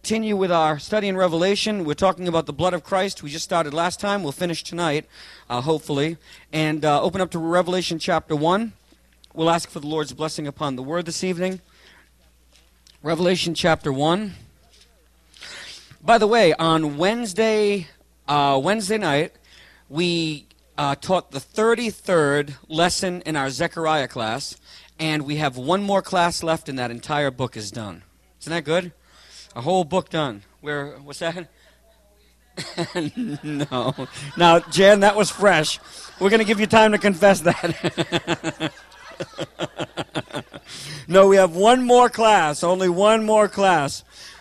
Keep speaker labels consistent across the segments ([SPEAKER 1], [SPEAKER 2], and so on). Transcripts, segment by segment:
[SPEAKER 1] continue with our study in Revelation. We're talking about the blood of Christ. We just started last time. We'll finish tonight, hopefully. And open up to Revelation chapter 1. We'll ask for the Lord's blessing upon the word this evening. Revelation chapter 1. By the way, on Wednesday night, we taught the 33rd lesson in our Zechariah class, and we have one more class left and that entire book is done. Isn't that good? A whole book done. What's that? No. Now, Jan, that was fresh. We're going to give you time to confess that. No, we have one more class, only one more class.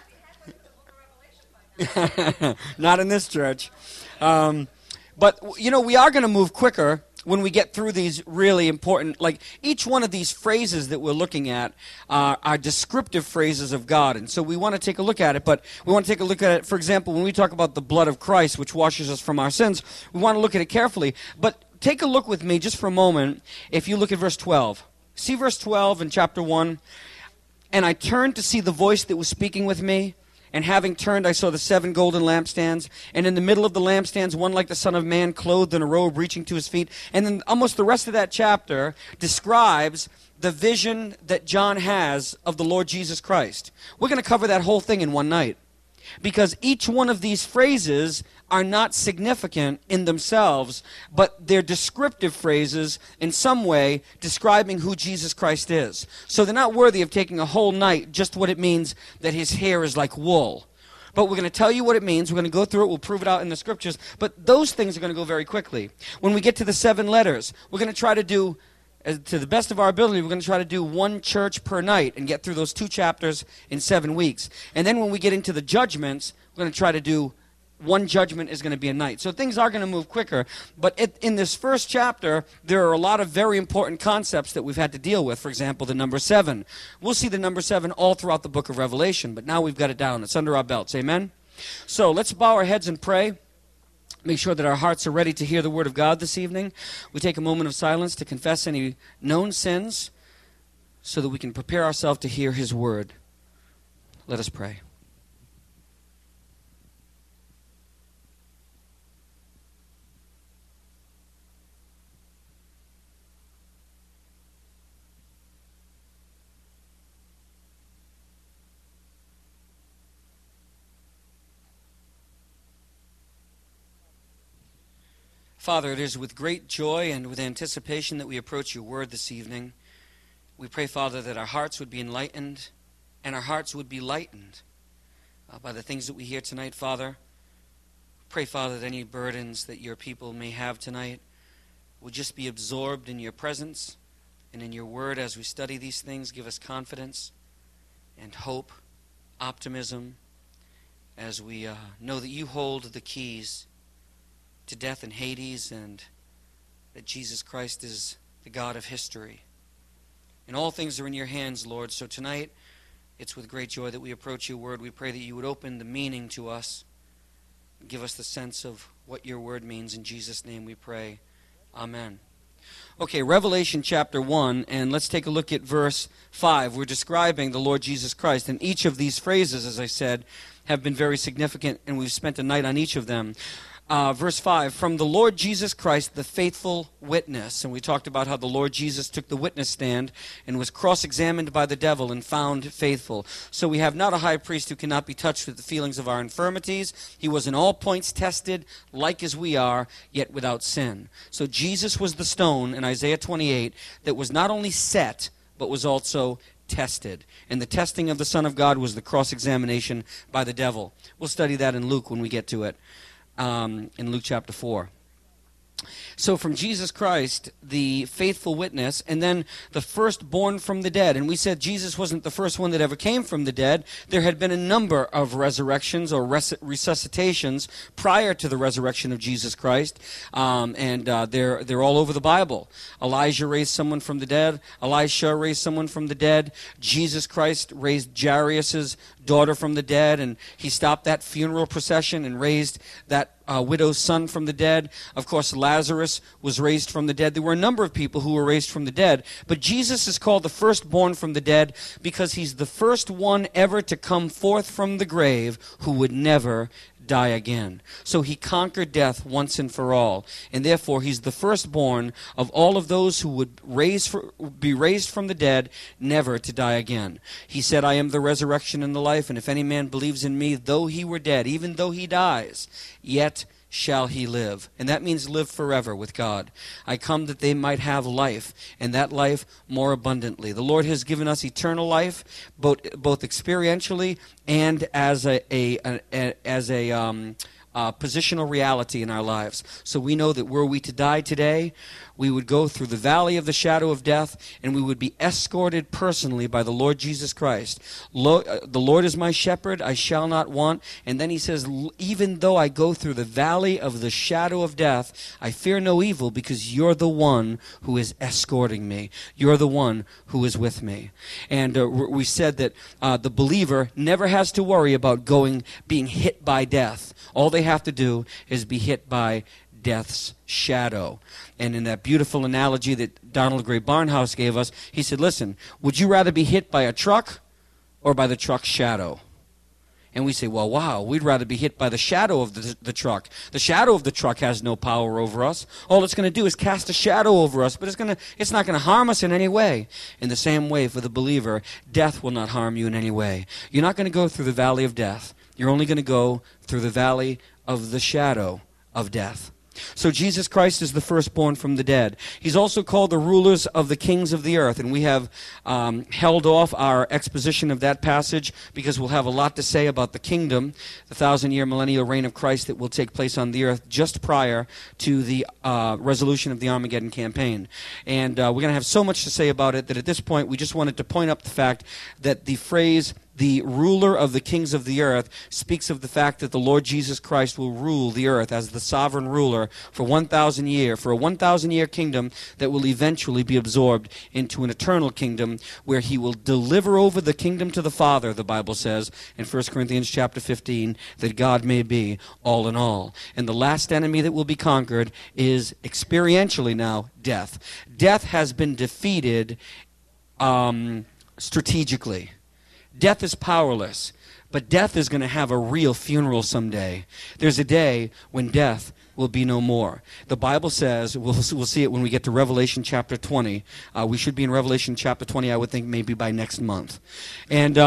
[SPEAKER 1] Not in this church. But, you know, we are going to move quicker when we get through these really important, like each one of these phrases that we're looking at are descriptive phrases of God. And so we want to take a look at it, but we want to take a look at it, for example, when we talk about the blood of Christ, which washes us from our sins, we want to look at it carefully. But take a look with me just for a moment if you look at verse 12. See verse 12 in chapter 1. And I turned to see the voice that was speaking with me. And having turned, I saw the 7 golden lampstands. And in the middle of the lampstands, one like the Son of Man, clothed in a robe reaching to his feet. And then almost the rest of that chapter describes the vision that John has of the Lord Jesus Christ. We're going to cover that whole thing in one night. Because each one of these phrases are not significant in themselves, but they're descriptive phrases in some way describing who Jesus Christ is. So they're not worthy of taking a whole night, just what it means that his hair is like wool. But we're going to tell you what it means. We're going to go through it. We'll prove it out in the scriptures. But those things are going to go very quickly. When we get to the 7 letters, we're going to try to do, to the best of our ability, we're going to try to do one church per night and get through those 2 chapters in 7 weeks. And then when we get into the judgments, we're going to try to do one judgment is going to be a night. So things are going to move quicker. But in this first chapter, there are a lot of very important concepts that we've had to deal with. For example, the number 7. We'll see the number 7 all throughout the book of Revelation, but now we've got it down. It's under our belts. Amen? So let's bow our heads and pray. Make sure that our hearts are ready to hear the word of God this evening. We take a moment of silence to confess any known sins so that we can prepare ourselves to hear his word. Let us pray. Father, it is with great joy and with anticipation that we approach your word this evening. We pray, Father, that our hearts would be enlightened and our hearts would be lightened by the things that we hear tonight, Father. Pray, Father, that any burdens that your people may have tonight would just be absorbed in your presence and in your word as we study these things. Give us confidence and hope, optimism, as we know that you hold the keys to death and Hades, and that Jesus Christ is the God of history. And all things are in your hands, Lord. So tonight, it's with great joy that we approach your word. We pray that you would open the meaning to us, give us the sense of what your word means. In Jesus' name we pray. Amen. Okay, Revelation chapter 1, and let's take a look at verse 5. We're describing the Lord Jesus Christ, and each of these phrases, as I said, have been very significant, and we've spent a night on each of them. Verse 5, from the Lord Jesus Christ, the faithful witness. And we talked about how the Lord Jesus took the witness stand and was cross-examined by the devil and found faithful. So we have not a high priest who cannot be touched with the feelings of our infirmities. He was in all points tested, like as we are, yet without sin. So Jesus was the stone in Isaiah 28 that was not only set, but was also tested. And the testing of the Son of God was the cross-examination by the devil. We'll study that in Luke when we get to it. In Luke chapter 4. So from Jesus Christ, the faithful witness, and then the firstborn from the dead. And we said Jesus wasn't the first one that ever came from the dead. There had been a number of resurrections or resuscitations prior to the resurrection of Jesus Christ. They're all over the Bible. Elijah raised someone from the dead. Elisha raised someone from the dead. Jesus Christ raised Jairus' daughter from the dead, and he stopped that funeral procession and raised that widow's son from the dead. Of course, Lazarus was raised from the dead. There were a number of people who were raised from the dead. But Jesus is called the firstborn from the dead because he's the first one ever to come forth from the grave who would never die again. So he conquered death once and for all. And therefore, he's the firstborn of all of those who would be raised from the dead, never to die again. He said, I am the resurrection and the life, and if any man believes in me, though he were dead, even though he dies, yet shall he live. And that means live forever with God. I come that they might have life, and that life more abundantly. The Lord has given us eternal life, both experientially and as a positional reality in our lives. So we know that were we to die today, we would go through the valley of the shadow of death, and we would be escorted personally by the Lord Jesus Christ. The Lord is my shepherd, I shall not want. And then he says, even though I go through the valley of the shadow of death, I fear no evil, because you're the one who is escorting me. You're the one who is with me. And we said that the believer never has to worry about being hit by death. All they have to do is be hit by death's shadow. And in that beautiful analogy that Donald Gray Barnhouse gave us, he said, listen, would you rather be hit by a truck or by the truck's shadow? And we say, well, wow, we'd rather be hit by the shadow of the truck. The shadow of the truck has no power over us. All it's going to do is cast a shadow over us, but it's not going to harm us in any way. In the same way, for the believer, death will not harm you in any way. You're not going to go through the valley of death. You're only going to go through the valley of the shadow of death. So Jesus Christ is the firstborn from the dead. He's also called the rulers of the kings of the earth. And we have held off our exposition of that passage because we'll have a lot to say about the kingdom, the 1,000-year millennial reign of Christ that will take place on the earth just prior to the resolution of the Armageddon campaign. And we're going to have so much to say about it that at this point we just wanted to point up the fact that the phrase the ruler of the kings of the earth speaks of the fact that the Lord Jesus Christ will rule the earth as the sovereign ruler for 1,000 years, for a 1,000-year kingdom that will eventually be absorbed into an eternal kingdom where he will deliver over the kingdom to the Father, the Bible says in 1 Corinthians chapter 15, that God may be all in all. And the last enemy that will be conquered is experientially now death. Death has been defeated strategically. Death is powerless, but death is going to have a real funeral someday. There's a day when death will be no more. The Bible says, we'll see it when we get to Revelation chapter 20. We should be in Revelation chapter 20, I would think, maybe by next month. And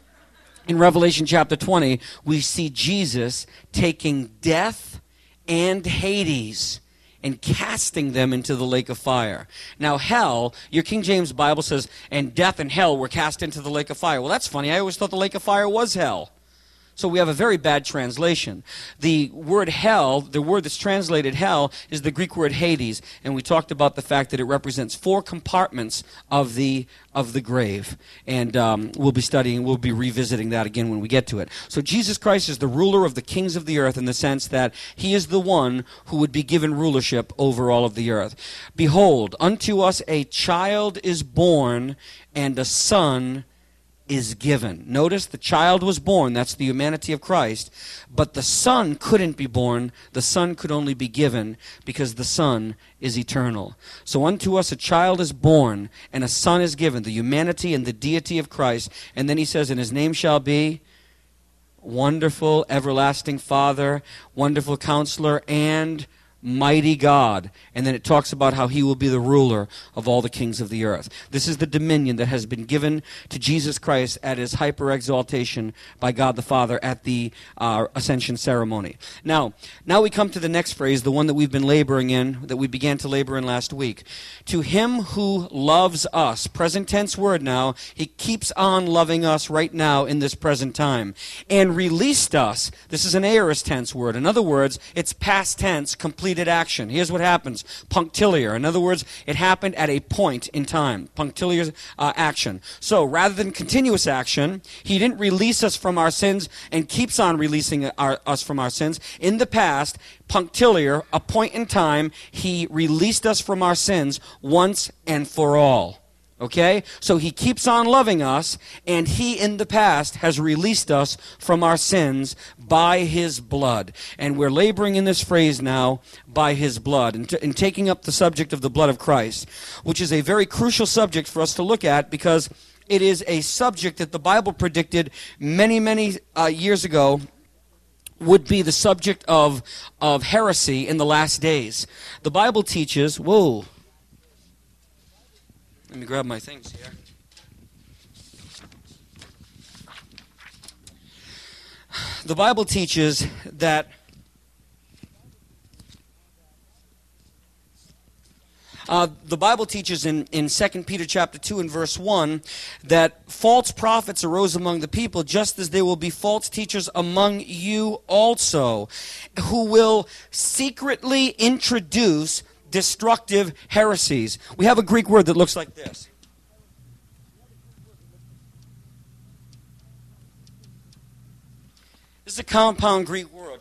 [SPEAKER 1] in Revelation chapter 20, we see Jesus taking death and Hades and casting them into the lake of fire. Now, hell, your King James Bible says, and death and hell were cast into the lake of fire. Well, that's funny. I always thought the lake of fire was hell. So we have a very bad translation. The word hell, the word that's translated hell, is the Greek word Hades. And we talked about the fact that it represents 4 compartments of the grave. And we'll be revisiting that again when we get to it. So Jesus Christ is the ruler of the kings of the earth in the sense that he is the one who would be given rulership over all of the earth. Behold, unto us a child is born, and a son is given. Notice the child was born, that's the humanity of Christ, but the Son couldn't be born, the Son could only be given because the Son is eternal. So unto us a child is born and a Son is given, the humanity and the deity of Christ, and then he says, and his name shall be Wonderful, Everlasting Father, Wonderful Counselor, and Mighty God. And then it talks about how he will be the ruler of all the kings of the earth. This is the dominion that has been given to Jesus Christ at his hyper-exaltation by God the Father at the ascension ceremony. Now we come to the next phrase, the one that we've been laboring in, that we began to labor in last week. To him who loves us, present tense word now, he keeps on loving us right now in this present time, and released us. This is an aorist tense word. In other words, it's past tense, completed action. Here's what happens. Punctiliar. In other words, it happened at a point in time. Punctiliar action. So rather than continuous action, he didn't release us from our sins and keeps on releasing us from our sins. In the past, punctiliar, a point in time, he released us from our sins once and for all. Okay? So he keeps on loving us, and he in the past has released us from our sins by his blood. And we're laboring in this phrase now, by his blood, and taking up the subject of the blood of Christ, which is a very crucial subject for us to look at, because it is a subject that the Bible predicted many, many years ago would be the subject of heresy in the last days. The Bible teaches, whoa, let me grab my things here. The Bible teaches that the Bible teaches in 2 Peter chapter 2 and verse 1 that false prophets arose among the people, just as there will be false teachers among you also, who will secretly introduce destructive heresies. We have a Greek word that looks like this. This is a compound Greek word.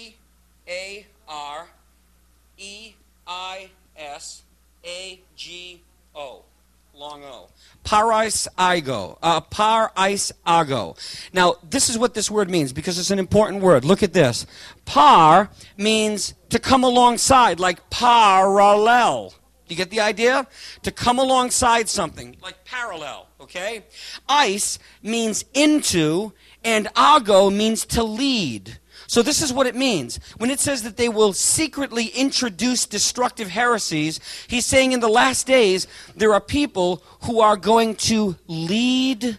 [SPEAKER 1] P-A-R-E-I-S-A-G-O. Long O. Paraisago. Paraisago. Now, this is what this word means, because it's an important word. Look at this. Par means to come alongside, like parallel. You get the idea? To come alongside something, like parallel, okay? Ice means into, and ago means to lead. So this is what it means. When it says that they will secretly introduce destructive heresies, he's saying in the last days there are people who are going to lead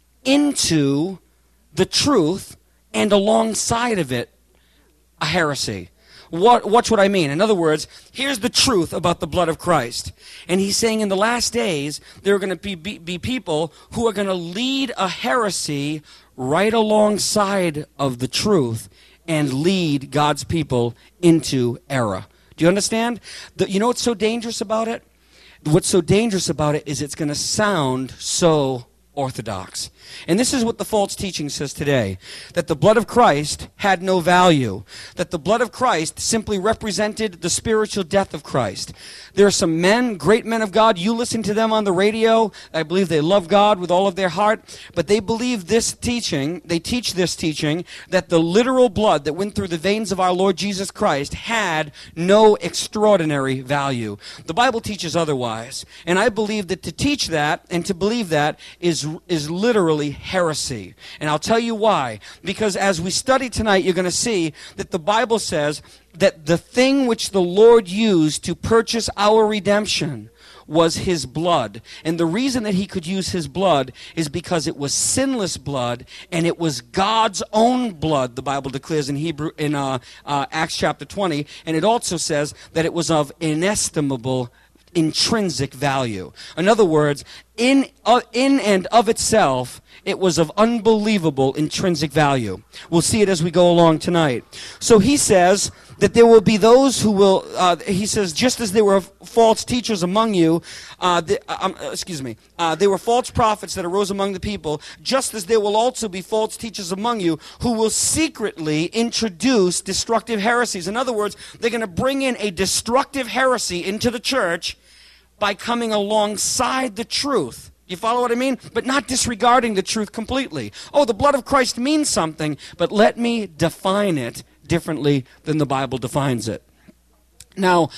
[SPEAKER 1] into the truth and alongside of it a heresy. Watch what I mean. In other words, here's the truth about the blood of Christ. And he's saying in the last days, there are going to be people who are going to lead a heresy right alongside of the truth and lead God's people into error. Do you understand? You know what's so dangerous about it? What's so dangerous about it is it's going to sound so orthodox. And this is what the false teaching says today, that the blood of Christ had no value, that the blood of Christ simply represented the spiritual death of Christ. There are some men, great men of God, you listen to them on the radio, I believe they love God with all of their heart, but they believe this teaching, they teach this teaching, that the literal blood that went through the veins of our Lord Jesus Christ had no extraordinary value. The Bible teaches otherwise, and I believe that to teach that and to believe that is literally heresy. And I'll tell you why. Because as we study tonight, you're going to see that the Bible says that the thing which the Lord used to purchase our redemption was his blood. And the reason that he could use his blood is because it was sinless blood, and it was God's own blood, the Bible declares in Acts chapter 20. And it also says that it was of inestimable intrinsic value. In other words, in and of itself, it was of unbelievable intrinsic value. We'll see it as we go along tonight. So he says that there will be those who will, he says, just as there were false teachers among you, there were false prophets that arose among the people, just as there will also be false teachers among you who will secretly introduce destructive heresies. In other words, they're going to bring in a destructive heresy into the church by coming alongside the truth. You follow what I mean? But not disregarding the truth completely. Oh, the blood of Christ means something, but let me define it differently than the Bible defines it. Now,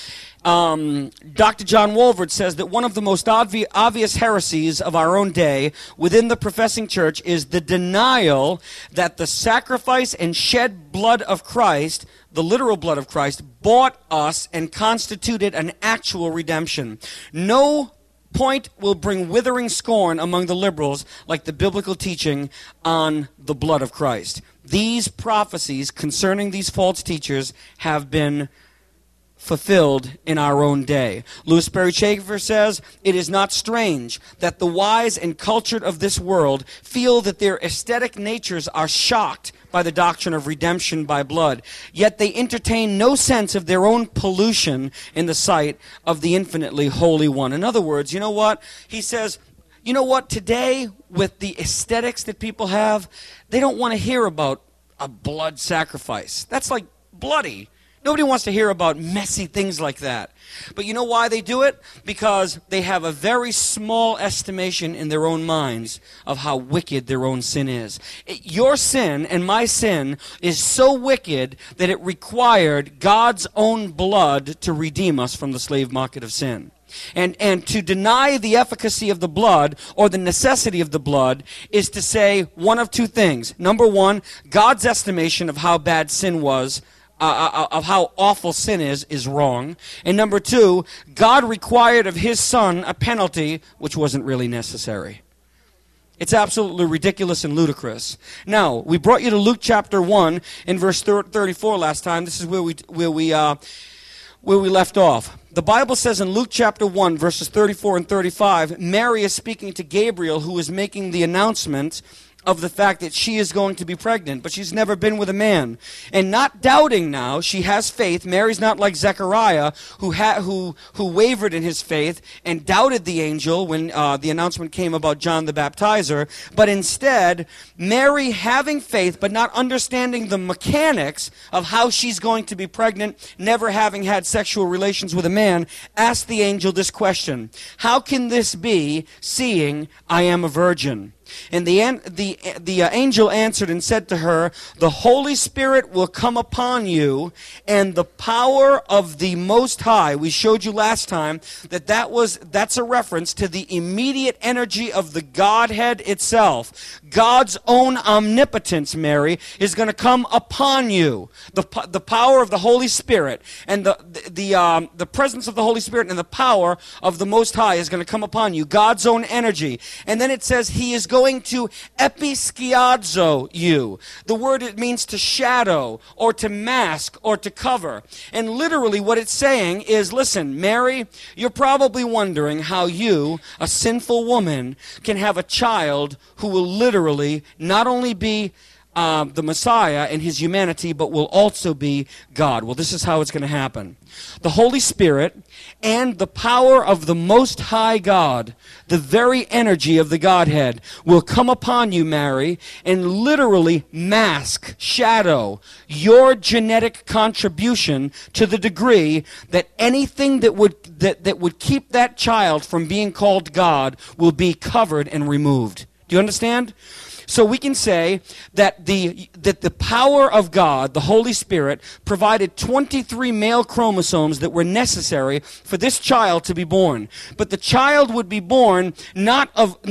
[SPEAKER 1] Dr. John Walvoord says that one of the most obvious heresies of our own day within the professing church is the denial that the sacrifice and shed blood of Christ, the literal blood of Christ, bought us and constituted an actual redemption. No point will bring withering scorn among the liberals like the biblical teaching on the blood of Christ. These prophecies concerning these false teachers have been fulfilled in our own day. Louis Sperry Chafer says, "It is not strange that the wise and cultured of this world feel that their aesthetic natures are shocked by the doctrine of redemption by blood, yet they entertain no sense of their own pollution in the sight of the infinitely Holy One." In other words, you know what? He says, you know what? Today, with the aesthetics that people have, they don't want to hear about a blood sacrifice. That's like bloody. Nobody wants to hear about messy things like that. But you know why they do it? Because they have a very small estimation in their own minds of how wicked their own sin is. Your sin and my sin is so wicked that it required God's own blood to redeem us from the slave market of sin. And to deny the efficacy of the blood or the necessity of the blood is to say one of two things. Number one, God's estimation of how bad sin was, of how awful sin is wrong. And number two, God required of his son a penalty which wasn't really necessary. It's absolutely ridiculous and ludicrous. Now, we brought you to Luke chapter 1 in verse 34 last time. This is where we left off. The Bible says in Luke chapter 1, verses 34 and 35, Mary is speaking to Gabriel, who is making the announcement of the fact that she is going to be pregnant, but she's never been with a man. And not doubting now, she has faith. Mary's not like Zechariah, who wavered in his faith and doubted the angel when the announcement came about John the Baptizer. But instead, Mary, having faith but not understanding the mechanics of how she's going to be pregnant, never having had sexual relations with a man, asked the angel this question: how can this be, seeing I am a virgin? And the angel answered and said to her, the Holy Spirit will come upon you, and the power of the Most High. We showed you last time that's a reference to the immediate energy of the Godhead itself. God's own omnipotence, Mary, is going to come upon you. The power of the Holy Spirit and the presence of the Holy Spirit and the power of the Most High is going to come upon you. God's own energy. And then it says he is going to episkiazo you. The word, it means to shadow or to mask or to cover. And literally what it's saying is, listen, Mary, you're probably wondering how you, a sinful woman, can have a child who will literally not only be the Messiah in his humanity, but will also be God. Well, this is how it's going to happen. The Holy Spirit and the power of the Most High God, the very energy of the Godhead, will come upon you, Mary, and literally mask, shadow your genetic contribution to the degree that anything that would keep that child from being called God will be covered and removed. Do you understand? So we can say that the power of God, the Holy Spirit, provided 23 male chromosomes that were necessary for this child to be born. But the child would be born not with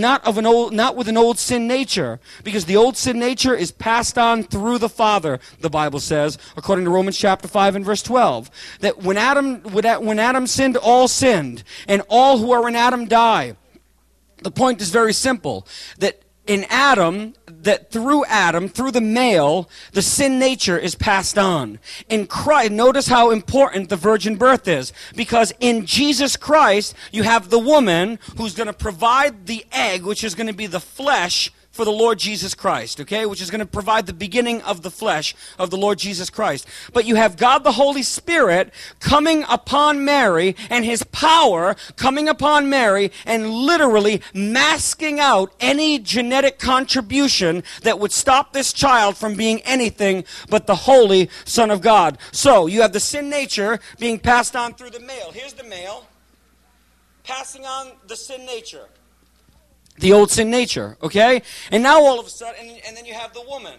[SPEAKER 1] an old sin nature, because the old sin nature is passed on through the Father, the Bible says, according to Romans chapter 5 and verse 12. That when Adam sinned, all sinned, and all who are in Adam die. The point is very simple, that in Adam, that through Adam, through the male, the sin nature is passed on. In Christ, notice how important the virgin birth is. Because in Jesus Christ, you have the woman who's going to provide the egg, which is going to be the flesh for the Lord Jesus Christ, okay? Which is going to provide the beginning of the flesh of the Lord Jesus Christ. But you have God the Holy Spirit coming upon Mary, and his power coming upon Mary, and literally masking out any genetic contribution that would stop this child from being anything but the Holy Son of God. So, you have the sin nature being passed on through the male. Here's the male passing on the sin nature. The old sin nature, okay? And now all of a sudden, and then you have the woman.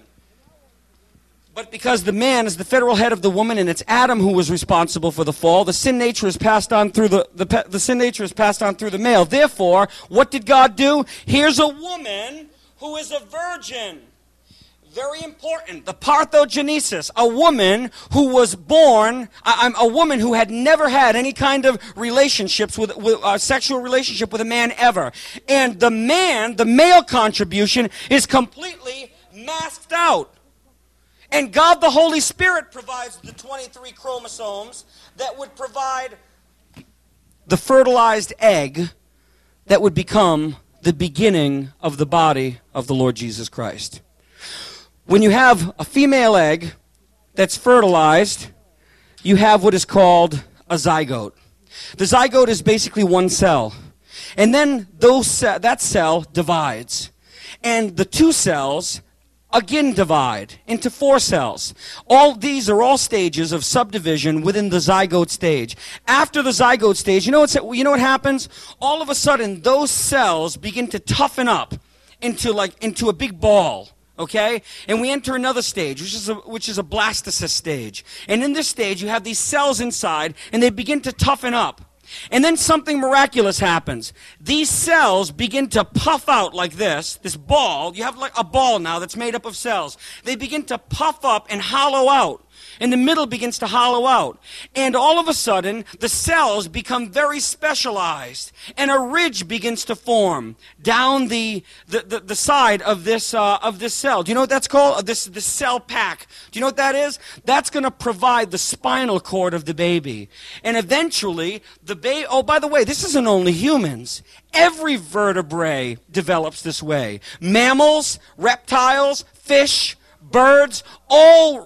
[SPEAKER 1] But because the man is the federal head of the woman, and it's Adam who was responsible for the fall, the sin nature is passed on through the sin nature is passed on through the male. Therefore, what did God do? Here's a woman who is a virgin. Very important. The parthenogenesis, a woman who was born, a woman who had never had any kind of relationships with sexual relationship with a man ever. And the man, the male contribution, is completely masked out. And God the Holy Spirit provides the 23 chromosomes that would provide the fertilized egg that would become the beginning of the body of the Lord Jesus Christ. When you have a female egg that's fertilized, you have what is called a zygote. The zygote is basically one cell. And then that cell divides. And the two cells again divide into 4 cells. All these are all stages of subdivision within the zygote stage. After the zygote stage, you know what happens? All of a sudden, those cells begin to toughen up into a big ball. Okay? And we enter another stage, which is a blastocyst stage. And in this stage, you have these cells inside, and they begin to toughen up. And then something miraculous happens. These cells begin to puff out like this ball. You have like a ball now that's made up of cells. They begin to puff up and hollow out. And the middle begins to hollow out. And all of a sudden, the cells become very specialized. And a ridge begins to form down the side of this cell. Do you know what that's called? This cell pack. Do you know what that is? That's going to provide the spinal cord of the baby. And eventually, oh, by the way, this isn't only humans. Every vertebrae develops this way. Mammals, reptiles, fish, birds, all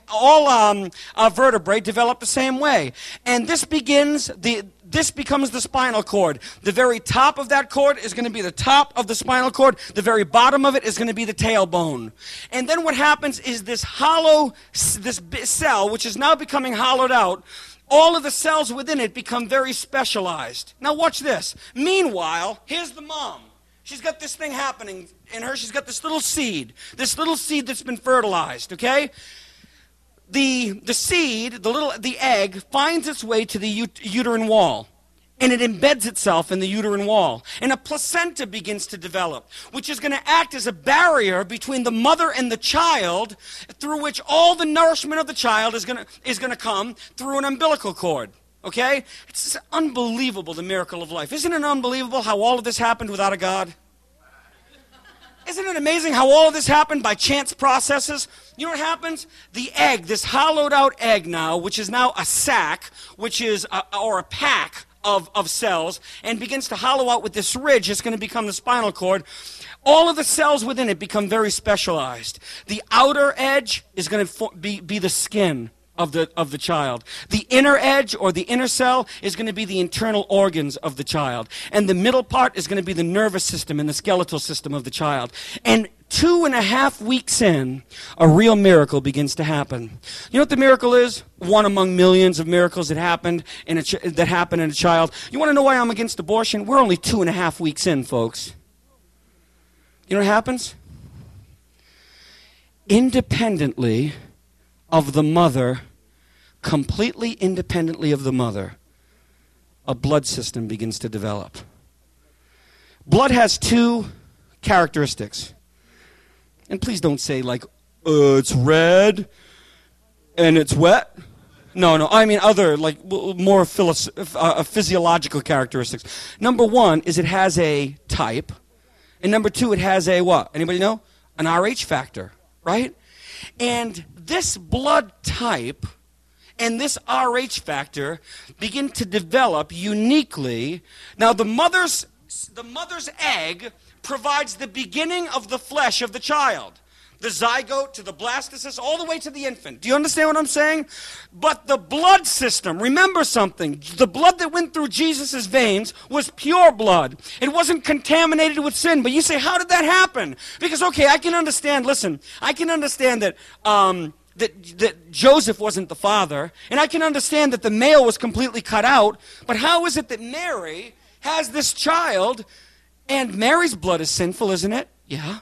[SPEAKER 1] vertebrae develop the same way. And this becomes the spinal cord. The very top of that cord is going to be the top of the spinal cord. The very bottom of it is going to be the tailbone. And then what happens is this cell, which is now becoming hollowed out, all of the cells within it become very specialized. Now watch this. Meanwhile, here's the mom. She's got this thing happening in her. She's got this little seed that's been fertilized, okay? The seed, the egg, finds its way to the uterine wall, and it embeds itself in the uterine wall. And a placenta begins to develop, which is going to act as a barrier between the mother and the child, through which all the nourishment of the child is going to come through an umbilical cord. Okay? It's unbelievable, the miracle of life. Isn't it unbelievable how all of this happened without a God? Isn't it amazing how all of this happened by chance processes? You know what happens? The egg, this hollowed out egg now, which is now a sac, or a pack of cells, and begins to hollow out with this ridge, it's going to become the spinal cord. All of the cells within it become very specialized. The outer edge is going to be the skin of the child. The inner edge, or the inner cell, is going to be the internal organs of the child. And the middle part is going to be the nervous system and the skeletal system of the child. And 2.5 weeks in, a real miracle begins to happen. You know what the miracle is? One among millions of miracles that happen in a child. You want to know why I'm against abortion? We're only 2.5 weeks in, folks. You know what happens? Independently of the mother, completely independently of the mother, a blood system begins to develop. Blood has 2 characteristics. And please don't say it's red and it's wet. No, I mean other, more physiological characteristics. Number 1 is it has a type. And number 2, it has a what? Anybody know? An Rh factor, right? And this blood type and this Rh factor begin to develop uniquely. Now, the mother's egg provides the beginning of the flesh of the child. The zygote to the blastocyst, all the way to the infant. Do you understand what I'm saying? But the blood system, remember something. The blood that went through Jesus' veins was pure blood. It wasn't contaminated with sin. But you say, how did that happen? Because, okay, I can understand that that Joseph wasn't the father, and I can understand that the male was completely cut out, but how is it that Mary has this child, and Mary's blood is sinful, isn't it? Yeah.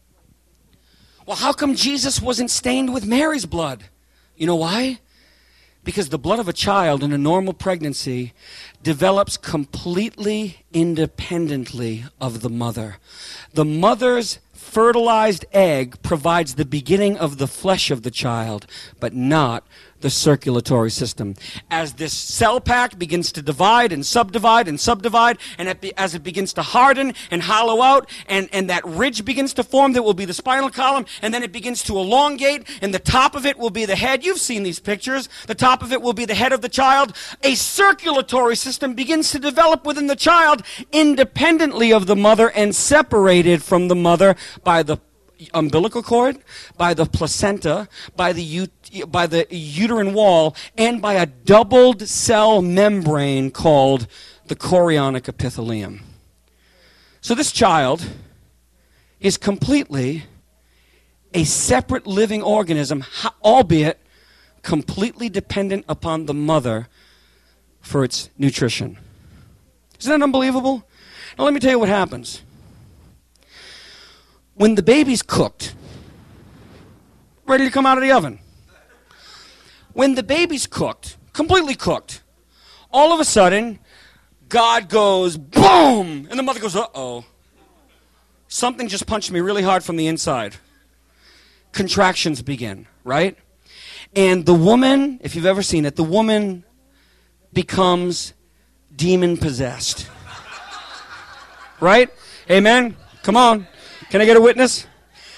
[SPEAKER 1] Well, how come Jesus wasn't stained with Mary's blood? You know why? Because the blood of a child in a normal pregnancy develops completely independently of the mother. The mother's fertilized egg provides the beginning of the flesh of the child, but not the circulatory system. As this cell pack begins to divide and subdivide, and as it begins to harden and hollow out, and that ridge begins to form that will be the spinal column, and then it begins to elongate, and the top of it will be the head. You've seen these pictures. The top of it will be the head of the child. A circulatory system begins to develop within the child independently of the mother and separated from the mother by the umbilical cord, by the placenta, by the uterine wall, and by a doubled cell membrane called the chorionic epithelium. So this child is completely a separate living organism, albeit completely dependent upon the mother for its nutrition. Isn't that unbelievable? Now let me tell you what happens. When the baby's cooked, ready to come out of the oven, when the baby's cooked, completely cooked, all of a sudden, God goes, boom! And the mother goes, uh-oh. Something just punched me really hard from the inside. Contractions begin, right? And the woman, if you've ever seen it, the woman becomes demon-possessed. Right? Amen? Come on. Can I get a witness?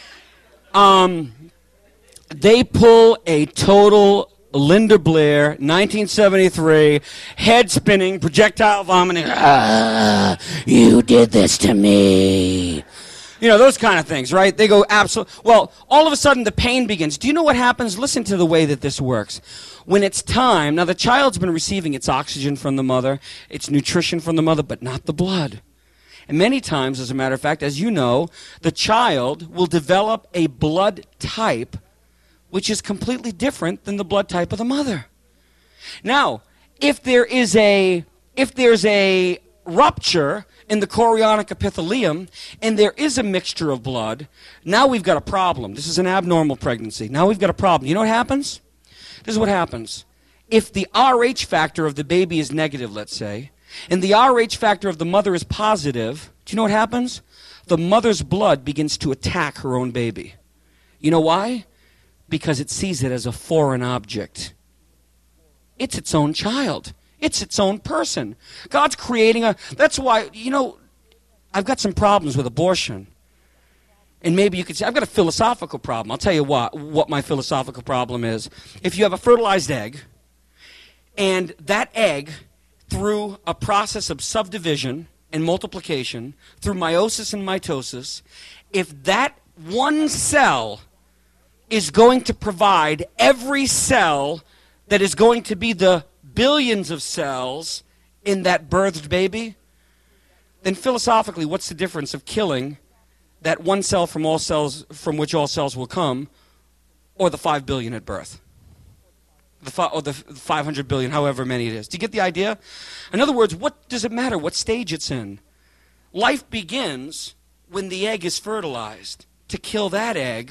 [SPEAKER 1] They pull a total Linda Blair, 1973, head spinning, projectile vomiting. You did this to me. You know, those kind of things, right? They go absolutely. Well, all of a sudden the pain begins. Do you know what happens? Listen to the way that this works. When it's time, now the child's been receiving its oxygen from the mother, its nutrition from the mother, but not the blood. And many times, as a matter of fact, as you know, the child will develop a blood type which is completely different than the blood type of the mother. Now, if there's a rupture in the chorionic epithelium and there is a mixture of blood, now we've got a problem. This is an abnormal pregnancy. Now we've got a problem. You know what happens? This is what happens. If the RH factor of the baby is negative, let's say, and the RH factor of the mother is positive, do you know what happens? The mother's blood begins to attack her own baby. You know why? Because it sees it as a foreign object. It's its own child. It's its own person. God's creating that's why, you know, I've got some problems with abortion. And maybe you could say, I've got a philosophical problem. I'll tell you what my philosophical problem is. If you have a fertilized egg, and that egg, through a process of subdivision and multiplication, through meiosis and mitosis, if that one cell is going to provide every cell that is going to be the billions of cells in that birthed baby, then philosophically, what's the difference of killing that one cell from all cells from which all cells will come, or the 5 billion at birth? Or the 500 billion, however many it is. Do you get the idea? In other words, what does it matter what stage it's in? Life begins when the egg is fertilized. To kill that egg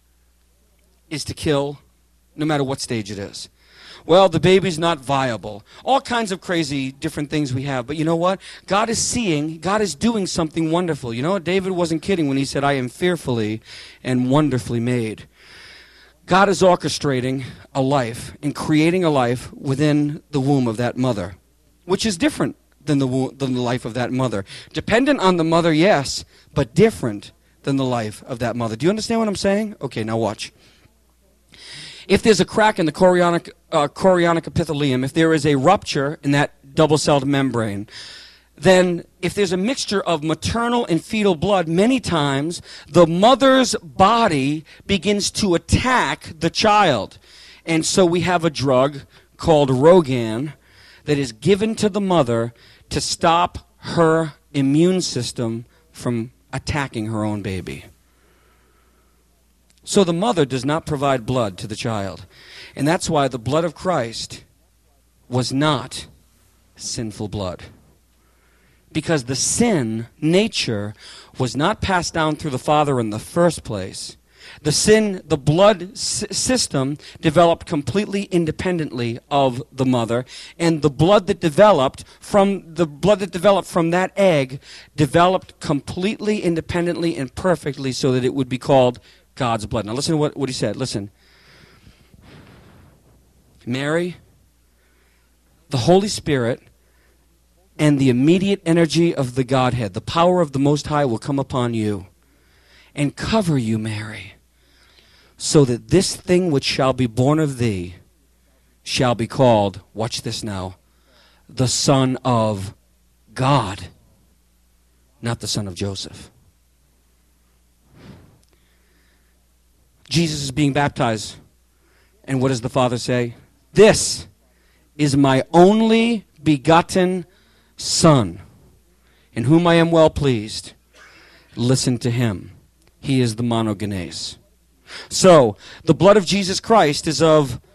[SPEAKER 1] is to kill no matter what stage it is. Well, the baby's not viable. All kinds of crazy different things we have. But you know what? God is doing something wonderful. You know what? David wasn't kidding when he said, I am fearfully and wonderfully made. God is orchestrating a life and creating a life within the womb of that mother, which is different than the life of that mother. Dependent on the mother, yes, but different than the life of that mother. Do you understand what I'm saying? Okay, now watch. If there's a crack in the chorionic epithelium, if there is a rupture in that double-celled membrane, then if there's a mixture of maternal and fetal blood, many times the mother's body begins to attack the child. And so we have a drug called Rogan that is given to the mother to stop her immune system from attacking her own baby. So the mother does not provide blood to the child. And that's why the blood of Christ was not sinful blood. Because the sin nature was not passed down through the father in the first place. The blood system developed completely independently of the mother, and the blood that developed from that egg developed completely independently and perfectly so that it would be called God's blood. Now listen to what he said. Listen. Mary, the Holy Spirit, and the immediate energy of the Godhead, the power of the Most High will come upon you and cover you, Mary, so that this thing which shall be born of thee shall be called, watch this now, the Son of God, not the son of Joseph. Jesus is being baptized, and what does the Father say? This is my only begotten Son, in whom I am well pleased. Listen to him. He is the monogenes. So, the blood of Jesus Christ is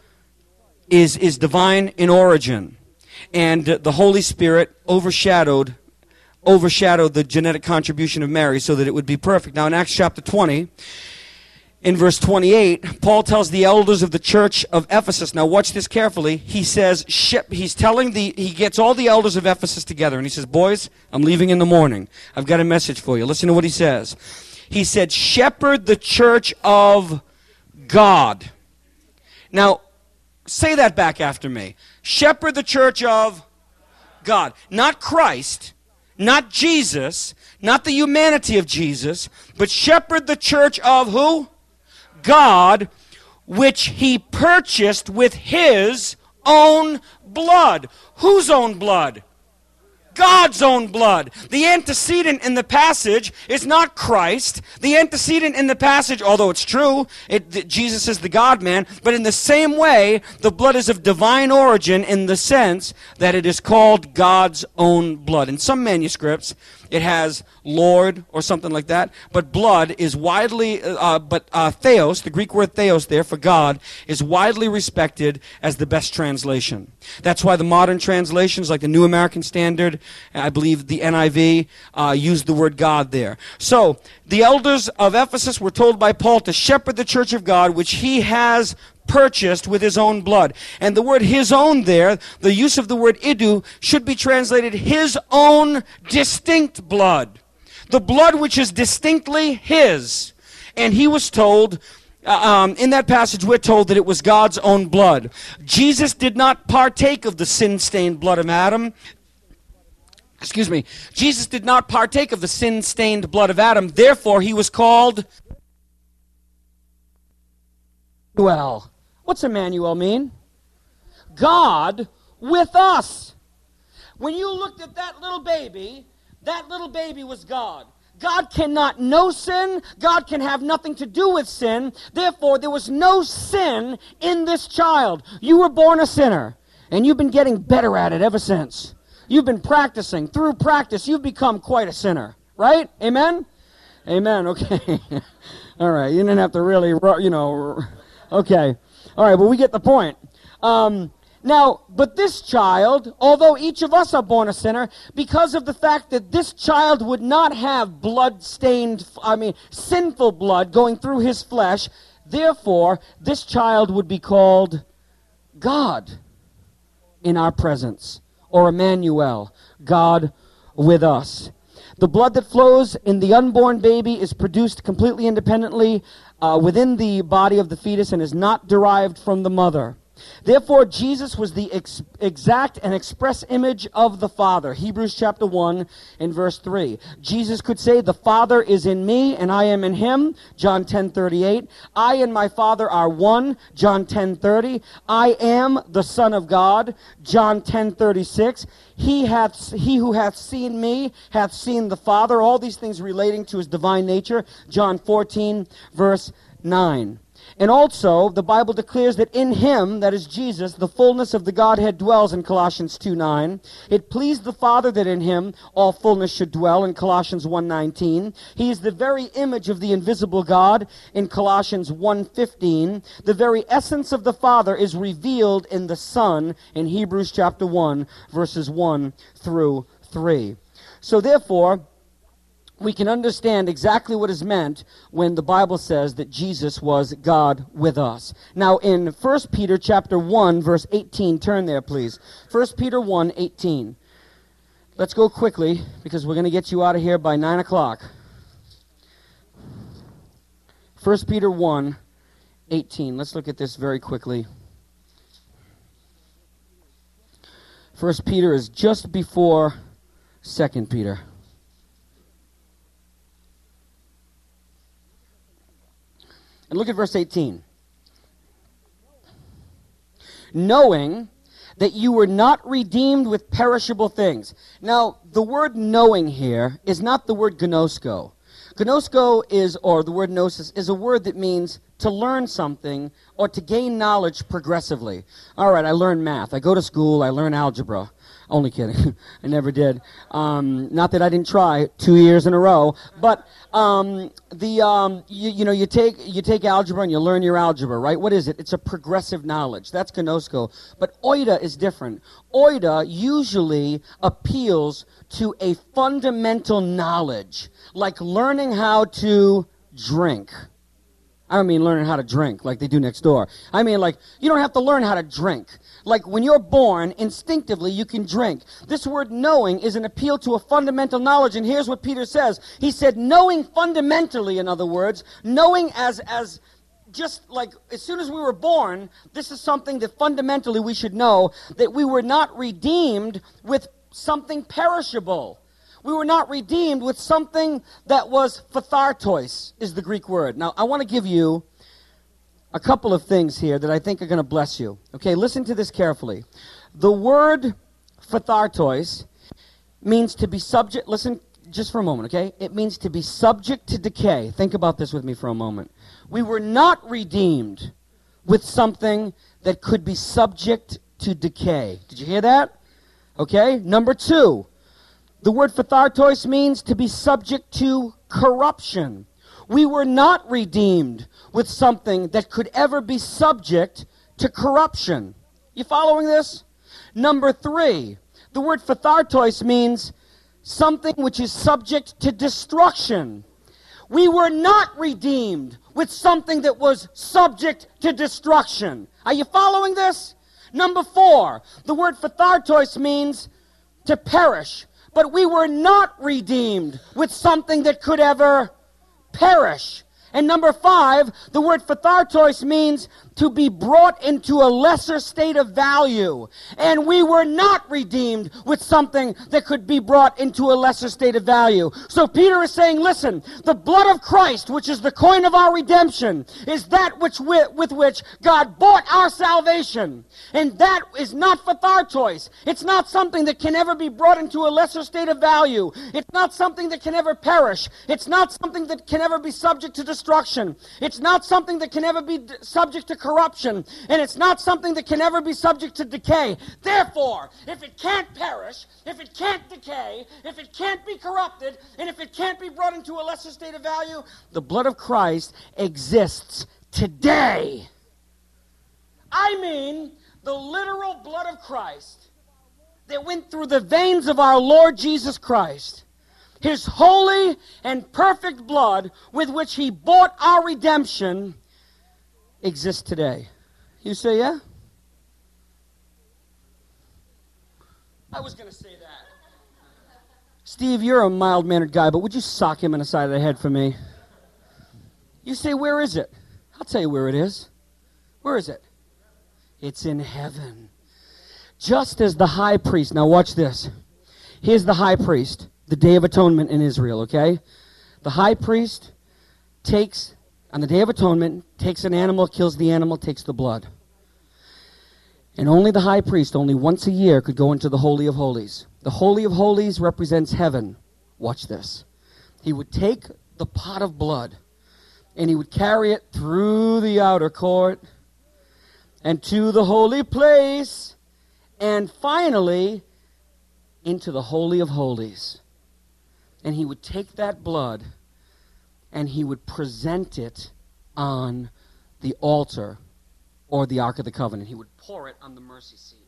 [SPEAKER 1] divine in origin. And the Holy Spirit overshadowed the genetic contribution of Mary so that it would be perfect. Now in Acts chapter 20, in verse 28, Paul tells the elders of the church of Ephesus, now watch this carefully, he says, he gets all the elders of Ephesus together, and he says, boys, I'm leaving in the morning. I've got a message for you. Listen to what he says. He said, shepherd the church of God. Now, say that back after me. Shepherd the church of God. Not Christ, not Jesus, not the humanity of Jesus, but shepherd the church of who? God, which he purchased with his own blood. Whose own blood? God's own blood. The antecedent in the passage is not Christ. The antecedent in the passage, although it's true, Jesus is the God-man, but in the same way, the blood is of divine origin in the sense that it is called God's own blood. In some manuscripts, it has Lord or something like that, but blood is widely, theos, the Greek word theos there for God, is widely respected as the best translation. That's why the modern translations, like the New American Standard, I believe the NIV, use the word God there. So, the elders of Ephesus were told by Paul to shepherd the church of God, which he has purchased with his own blood. And the word his own there, the use of the word idu, should be translated his own distinct blood. The blood which is distinctly his. And he was told, in that passage we're told that it was God's own blood. Jesus did not partake of the sin-stained blood of Adam. Jesus did not partake of the sin-stained blood of Adam. Therefore, he was called Emmanuel. What's Emmanuel mean? God with us. When you looked at that little baby was God. God cannot know sin. God can have nothing to do with sin. Therefore, there was no sin in this child. You were born a sinner, and you've been getting better at it ever since. You've been practicing. Through practice, you've become quite a sinner. Right? Amen? Amen. Okay. All right. You didn't have to really, okay. All right, well, we get the point. Now, but this child, although each of us are born a sinner, because of the fact that this child would not have sinful blood going through his flesh, therefore, this child would be called God in our presence, or Emmanuel, God with us. The blood that flows in the unborn baby is produced completely independently within the body of the fetus and is not derived from the mother. Therefore, Jesus was the exact and express image of the Father. Hebrews chapter 1 and verse 3. Jesus could say, the Father is in me and I am in him. John 10:38. I and my Father are one. John 10:30. I am the Son of God. John 10:36. He who hath seen me hath seen the Father. All these things relating to his divine nature. John 14 verse 9. And also, the Bible declares that in him, that is Jesus, the fullness of the Godhead dwells in Colossians 2:9. It pleased the Father that in him all fullness should dwell in Colossians 1:19. He is the very image of the invisible God in Colossians 1:15. The very essence of the Father is revealed in the Son in Hebrews chapter 1, verses 1 through 3. So therefore, we can understand exactly what is meant when the Bible says that Jesus was God with us. Now in 1 Peter chapter 1 verse 18, turn there please. 1 Peter 1:18. Let's go quickly because we're going to get you out of here by 9 o'clock. 1 Peter 1:18. Let's look at this very quickly. 1 Peter is just before 2 Peter. And look at verse 18. Knowing that you were not redeemed with perishable things. Now, the word knowing here is not the word gnosko. Gnosko is, or the word gnosis, is a word that means
[SPEAKER 2] to learn something or to gain knowledge progressively. All right, I learn math. I go to school. I learn algebra. Only kidding. I never did. Not that I didn't try 2 years in a row. But you take algebra and you learn your algebra, right? What is it? It's a progressive knowledge. That's gnosko. But oida is different. Oida usually appeals to a fundamental knowledge, like learning how to drink. I don't mean learning how to drink like they do next door. I mean like you don't have to learn how to drink. Like when you're born, instinctively you can drink. This word knowing is an appeal to a fundamental knowledge, and here's what Peter says. He said knowing fundamentally, in other words, knowing as just like as soon as we were born, this is something that fundamentally we should know, that we were not redeemed with something perishable. We were not redeemed with something that was phthartos, is the Greek word. Now, I want to give you a couple of things here that I think are going to bless you. Okay, listen to this carefully. The word phthartos means to be subject, listen just for a moment, okay? It means to be subject to decay. Think about this with me for a moment. We were not redeemed with something that could be subject to decay. Did you hear that? Okay, number two. The word phthartos means to be subject to corruption. We were not redeemed with something that could ever be subject to corruption. You following this? Number three, the word phthartos means something which is subject to destruction. We were not redeemed with something that was subject to destruction. Are you following this? Number four, the word phthartos means to perish. But we were not redeemed with something that could ever perish. And number five, the word phthartos means to be brought into a lesser state of value. And we were not redeemed with something that could be brought into a lesser state of value. So Peter is saying, listen, the blood of Christ, which is the coin of our redemption, is that with which God bought our salvation. And that is not phthartos. It's not something that can ever be brought into a lesser state of value. It's not something that can ever perish. It's not something that can ever be subject to destruction. It's not something that can ever be subject to corruption, and it's not something that can ever be subject to decay. Therefore, if it can't perish, if it can't decay, if it can't be corrupted, and if it can't be brought into a lesser state of value, the blood of Christ exists today. I mean, the literal blood of Christ that went through the veins of our Lord Jesus Christ. His holy and perfect blood with which he bought our redemption exists today. You say, yeah? I was going to say that. Steve, you're a mild-mannered guy, but would you sock him in the side of the head for me? You say, where is it? I'll tell you where it is. Where is it? It's in heaven. Just as the high priest, now watch this. Here's the high priest, the Day of Atonement in Israel, okay? The high priest takes, on the Day of Atonement, takes an animal, kills the animal, takes the blood. And only the high priest, only once a year, could go into the Holy of Holies. The Holy of Holies represents heaven. Watch this. He would take the pot of blood, and he would carry it through the outer court, and to the holy place, and finally, into the Holy of Holies. And he would take that blood and he would present it on the altar or the Ark of the Covenant. He would pour it on the mercy seat.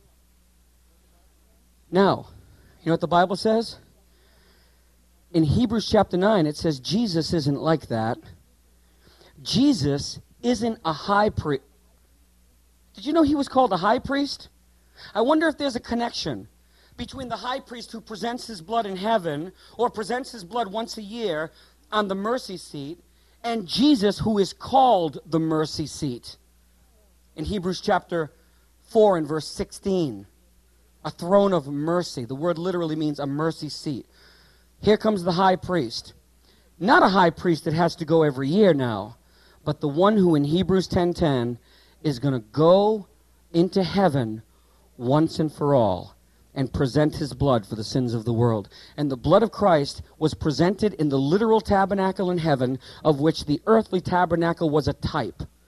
[SPEAKER 2] Now, you know what the Bible says? In Hebrews chapter 9, it says Jesus isn't like that. Jesus isn't a high priest. Did you know he was called a high priest? I wonder if there's a connection between the high priest who presents his blood in heaven or presents his blood once a year on the mercy seat and Jesus, who is called the mercy seat. In Hebrews chapter 4 and verse 16, a throne of mercy. The word literally means a mercy seat. Here comes the high priest. Not a high priest that has to go every year now, but the one who in Hebrews 10:10 is going to go into heaven once and for all and present his blood for the sins of the world. And the blood of Christ was presented in the literal tabernacle in heaven, of which the earthly tabernacle was a type.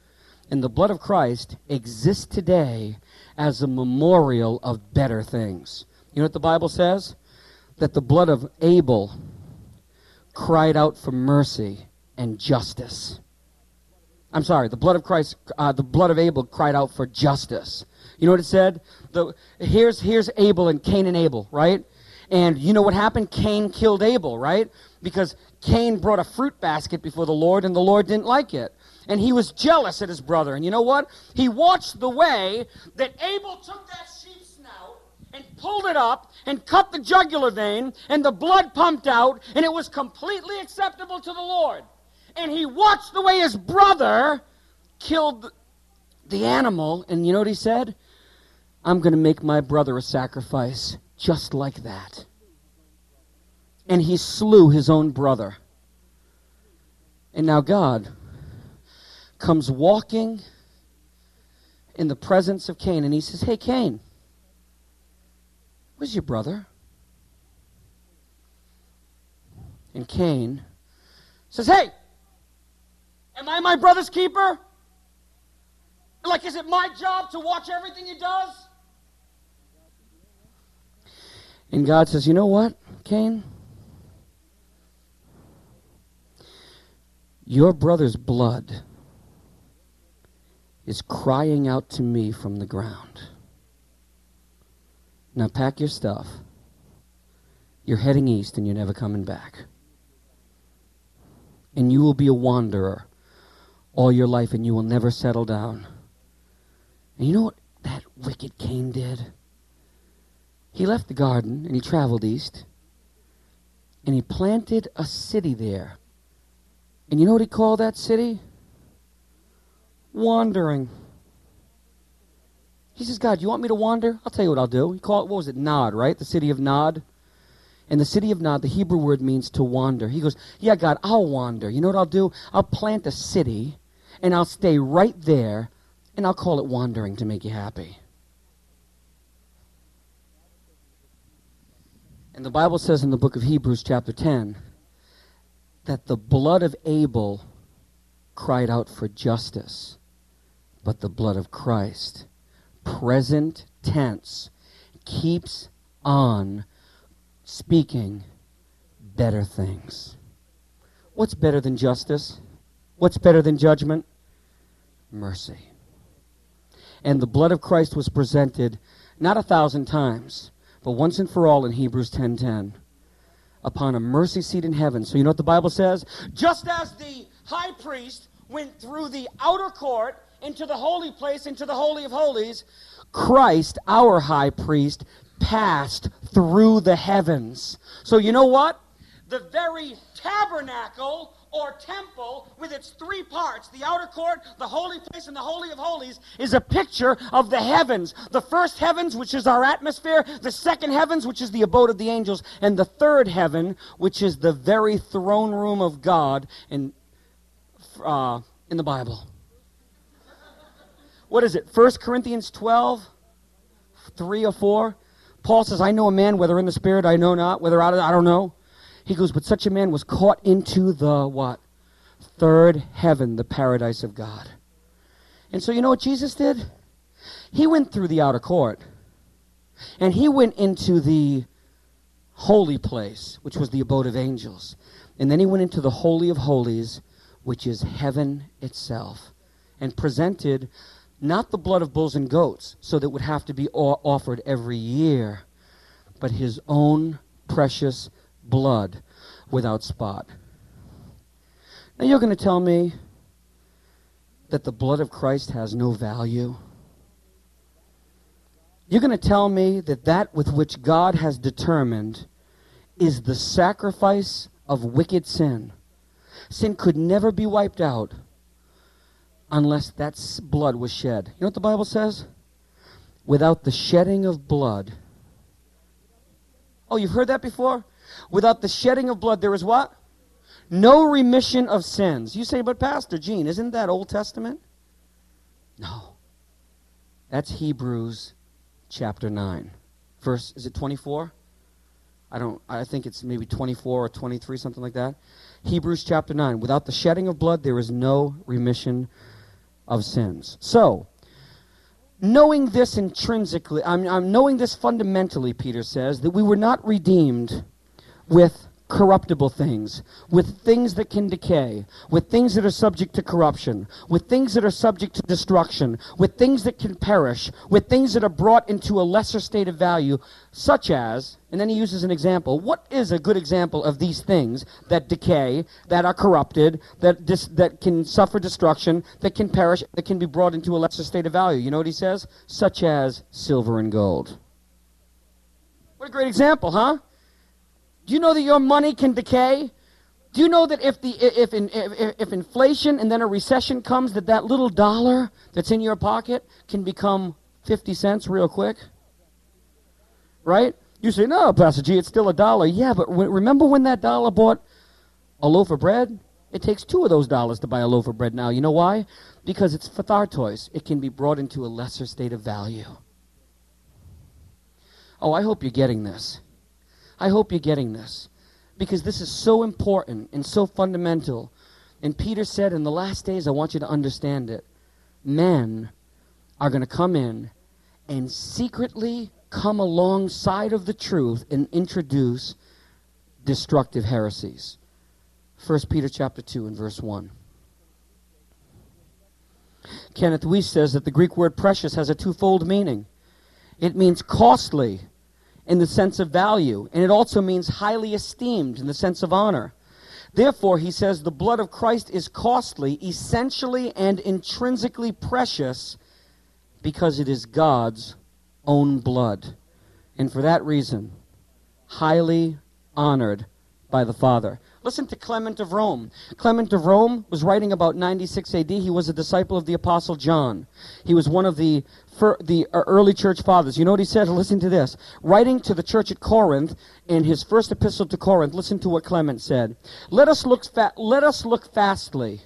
[SPEAKER 2] And the blood of Christ exists today as a memorial of better things. You know what the Bible says? That the blood of Abel cried out for mercy and justice. I'm sorry, the blood of Christ, the blood of Abel cried out for justice. You know what it said? Here's Abel and Cain and Abel, right? And you know what happened? Cain killed Abel, right? Because Cain brought a fruit basket before the Lord, and the Lord didn't like it. And he was jealous at his brother. And you know what? He watched the way that Abel took that sheep's snout and pulled it up and cut the jugular vein, and the blood pumped out, and it was completely acceptable to the Lord. And he watched the way his brother killed the animal, and you know what he said? I'm going to make my brother a sacrifice just like that. And he slew his own brother. And now God comes walking in the presence of Cain, and he says, hey, Cain, where's your brother? And Cain says, hey, am I my brother's keeper? Like, is it my job to watch everything he does? And God says, you know what, Cain? Your brother's blood is crying out to me from the ground. Now pack your stuff. You're heading east and you're never coming back. And you will be a wanderer all your life and you will never settle down. And you know what that wicked Cain did? He left the garden and he traveled east. And he planted a city there. And you know what he called that city? Wandering. He says, God, you want me to wander? I'll tell you what I'll do. He called it, what was it, Nod, right? The city of Nod. And the city of Nod, the Hebrew word means to wander. He goes, yeah, God, I'll wander. You know what I'll do? I'll plant a city, and I'll stay right there, and I'll call it wandering to make you happy. And the Bible says in the book of Hebrews chapter 10 that the blood of Abel cried out for justice, but the blood of Christ, present tense, keeps on speaking better things. What's better than justice? What's better than judgment? Mercy. And the blood of Christ was presented not 1,000 times, but once and for all in Hebrews 10:10, upon a mercy seat in heaven. So you know what the Bible says? Just as the high priest went through the outer court into the holy place, into the Holy of Holies, Christ, our high priest, passed through the heavens. So you know what? The very tabernacle or temple with its three parts, the outer court, the holy place, and the Holy of Holies, is a picture of the heavens. The first heavens, which is our atmosphere, the second heavens, which is the abode of the angels, and the third heaven, which is the very throne room of God in the Bible. What is it? 1 Corinthians 12, 3 or 4? Paul says, I know a man, whether in the spirit, I know not, whether out of, I don't know. He goes, but such a man was caught into the what? Third heaven, the paradise of God. And so you know what Jesus did? He went through the outer court. And he went into the holy place, which was the abode of angels. And then he went into the Holy of Holies, which is heaven itself. And presented not the blood of bulls and goats, so that it would have to be offered every year, but his own precious blood without spot. Now you're going to tell me that the blood of Christ has no value? You're going to tell me that that with which God has determined is the sacrifice of wicked sin. Sin could never be wiped out unless that blood was shed. You know what the Bible says? Without the shedding of blood. Oh, you've heard that before? Without the shedding of blood, there is what? No remission of sins. You say, but Pastor Gene, isn't that Old Testament? No. That's Hebrews chapter 9. Verse, is it 24? I think it's maybe 24 or 23, something like that. Hebrews chapter 9. Without the shedding of blood, there is no remission of sins. So, knowing this intrinsically, I'm knowing this fundamentally, Peter says, that we were not redeemed with corruptible things, with things that can decay, with things that are subject to corruption, with things that are subject to destruction, with things that can perish, with things that are brought into a lesser state of value, such as, and then he uses an example. What is a good example of these things that decay, that are corrupted, that can suffer destruction, that can perish, that can be brought into a lesser state of value? You know what he says? Such as silver and gold. What a great example, huh? Do you know that your money can decay? Do you know that if inflation and then a recession comes, that little dollar that's in your pocket can become 50 cents real quick? Right? You say, no, Pastor G, it's still $1. Yeah, but remember when that dollar bought a loaf of bread? It takes 2 of those dollars to buy a loaf of bread now. You know why? Because it's phthartos. It can be brought into a lesser state of value. Oh, I hope you're getting this. I hope you're getting this, because this is so important and so fundamental. And Peter said, in the last days, I want you to understand it. Men are going to come in and secretly come alongside of the truth and introduce destructive heresies. 1 Peter chapter 2 and verse 1. Kenneth Weiss says that the Greek word precious has a twofold meaning. It means costly in the sense of value, and it also means highly esteemed in the sense of honor. Therefore, he says, the blood of Christ is costly, essentially and intrinsically precious, because it is God's own blood. And for that reason, highly honored by the Father. Listen to Clement of Rome. Clement of Rome was writing about 96 AD. He was a disciple of the Apostle John. He was one of the early church fathers. You know what he said? Listen to this. Writing to the church at Corinth, in his first epistle to Corinth, listen to what Clement said. Let us look steadfastly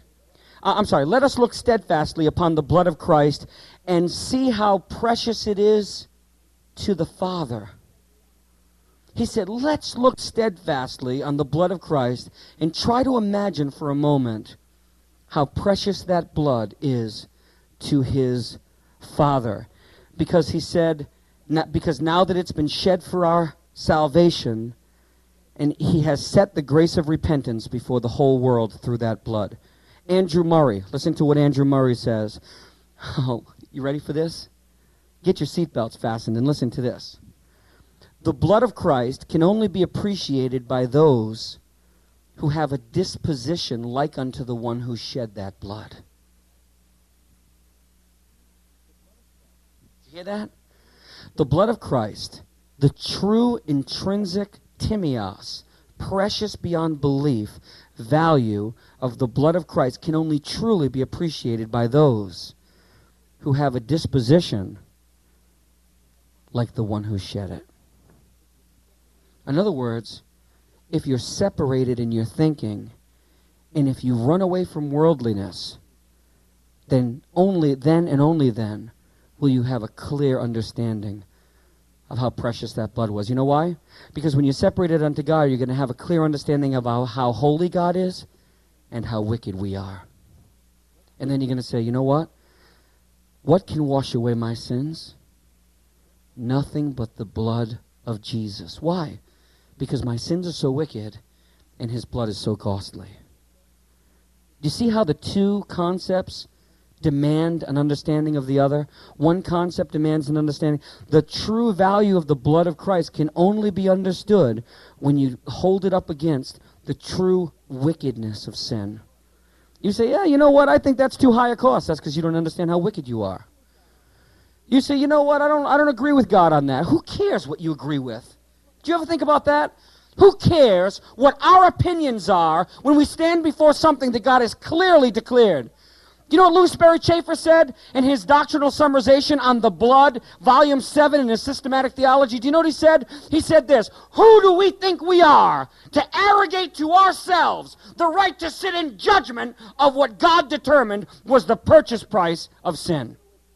[SPEAKER 2] upon the blood of Christ and see how precious it is to the Father. He said, let's look steadfastly on the blood of Christ and try to imagine for a moment how precious that blood is to his Father. Because he said, because now that it's been shed for our salvation, and he has set the grace of repentance before the whole world through that blood. Andrew Murray, listen to what Andrew Murray says. Oh, you ready for this? Get your seatbelts fastened and listen to this. The blood of Christ can only be appreciated by those who have a disposition like unto the one who shed that blood. Did you hear that? The blood of Christ, the true intrinsic timios, precious beyond belief, value of the blood of Christ can only truly be appreciated by those who have a disposition like the one who shed it. In other words, if you're separated in your thinking, and if you run away from worldliness, then only then will you have a clear understanding of how precious that blood was. You know why? Because when you're separated unto God, you're going to have a clear understanding of how holy God is and how wicked we are. And then you're going to say, you know what? What can wash away my sins? Nothing but the blood of Jesus. Why? Because my sins are so wicked and his blood is so costly. Do you see how the two concepts demand an understanding of the other? One concept demands an understanding. The true value of the blood of Christ can only be understood when you hold it up against the true wickedness of sin. You say, yeah, you know what? I think that's too high a cost. That's because you don't understand how wicked you are. You say, you know what? I don't agree with God on that. Who cares what you agree with? Do you ever think about that? Who cares what our opinions are when we stand before something that God has clearly declared? Do you know what Louis Sperry Chafer said in his doctrinal summarization on the blood, volume 7 in his systematic theology? Do you know what he said? He said this: who do we think we are to arrogate to ourselves the right to sit in judgment of what God determined was the purchase price of sin?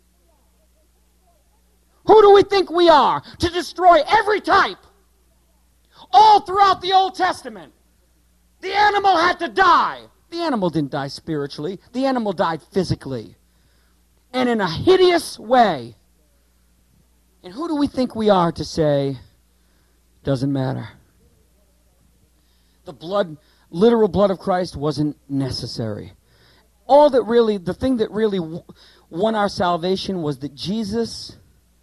[SPEAKER 2] Who do we think we are to destroy every type? All throughout the Old Testament, the animal had to die. The animal didn't die spiritually. The animal died physically. and in a hideous way. And who do we think we are to say, doesn't matter? The blood, literal blood of Christ wasn't necessary. The thing that really won our salvation was that Jesus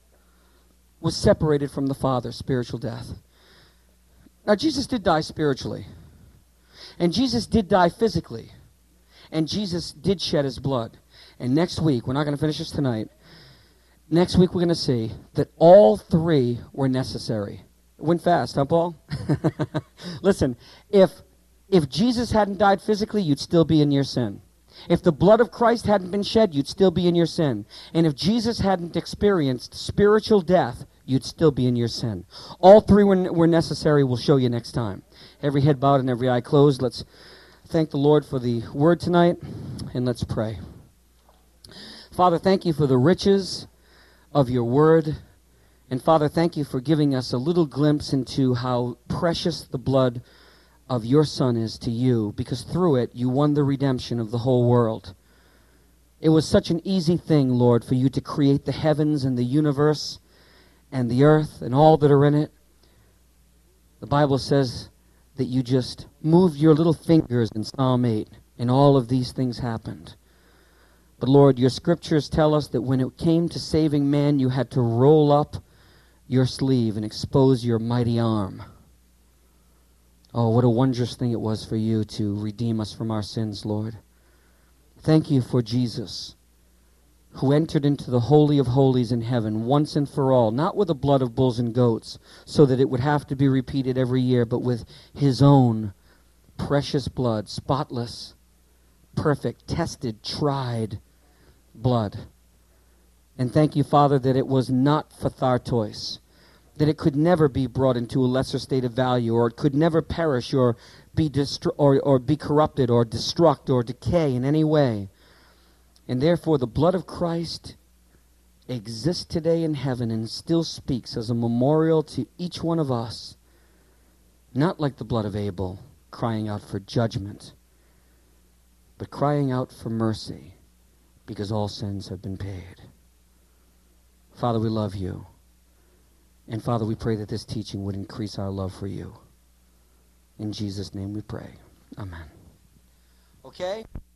[SPEAKER 2] was separated from the Father, spiritual death. Now, Jesus did die spiritually. And Jesus did die physically. And Jesus did shed his blood. And next week, we're not going to finish this tonight. Next week, we're going to see that all three were necessary. It went fast, huh, Paul? Listen, if Jesus hadn't died physically, you'd still be in your sin. If the blood of Christ hadn't been shed, you'd still be in your sin. And if Jesus hadn't experienced spiritual death, you'd still be in your sin. All three were necessary. We'll show you next time. Every head bowed and every eye closed. Let's thank the Lord for the word tonight, and let's pray. Father, thank you for the riches of your word. And Father, thank you for giving us a little glimpse into how precious the blood of your Son is to you, because through it you won the redemption of the whole world. It was such an easy thing, Lord, for you to create the heavens and the universe and the earth and all that are in it. The Bible says that you just moved your little fingers in Psalm 8, and all of these things happened. But Lord, your scriptures tell us that when it came to saving man, you had to roll up your sleeve and expose your mighty arm. Oh, what a wondrous thing it was for you to redeem us from our sins, Lord. Thank you for Jesus, who entered into the Holy of Holies in heaven once and for all, not with the blood of bulls and goats, so that it would have to be repeated every year, but with his own precious blood, spotless, perfect, tested, tried blood. And thank you, Father, that it was not for Thartois, that it could never be brought into a lesser state of value, or it could never perish or be or be corrupted or destruct or decay in any way. And therefore the blood of Christ exists today in heaven and still speaks as a memorial to each one of us, not like the blood of Abel, crying out for judgment, but crying out for mercy, because all sins have been paid. Father, we love you. And Father, we pray that this teaching would increase our love for you. In Jesus' name we pray. Amen. Okay?